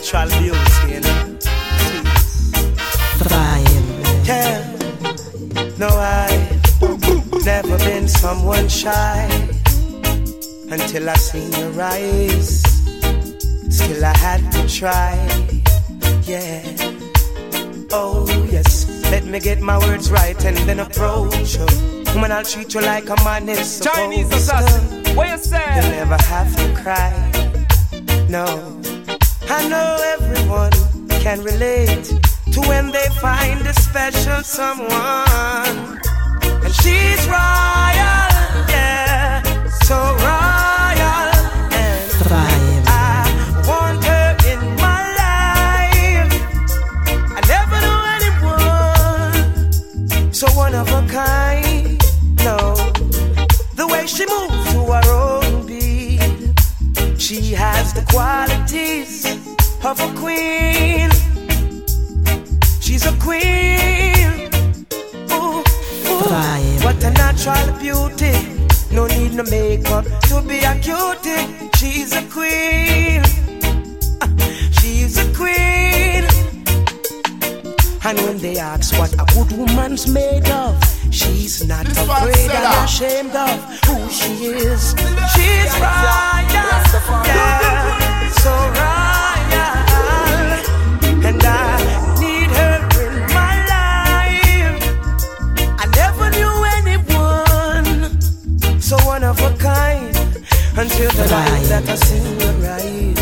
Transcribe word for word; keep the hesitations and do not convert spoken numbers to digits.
natural beauty, you know. Yeah, no, I've never been someone shy until I seen your eyes. Still I had to try, yeah. Oh yes, let me get my words right and then approach you. Woman, I'll treat you like a man is supposed to. Chinese assassin, what you say? You'll never have to cry, no. I know everyone can relate to when they find a special someone. And she's royal, yeah, so royal. And Thrive. I want her in my life. I never knew anyone so one of a kind. No, the way she moves to her own beat, she has the qualities of a queen. She's a queen. Ooh, ooh. What a natural beauty. No need no makeup to be a cutie. She's a queen. Uh, she's a queen. And when they ask what a good woman's made of, she's not This afraid one, and ashamed of who she is. She's royal, yeah, so royal. And I need her in my life. I never knew anyone so one of a kind until the night that I see her rise.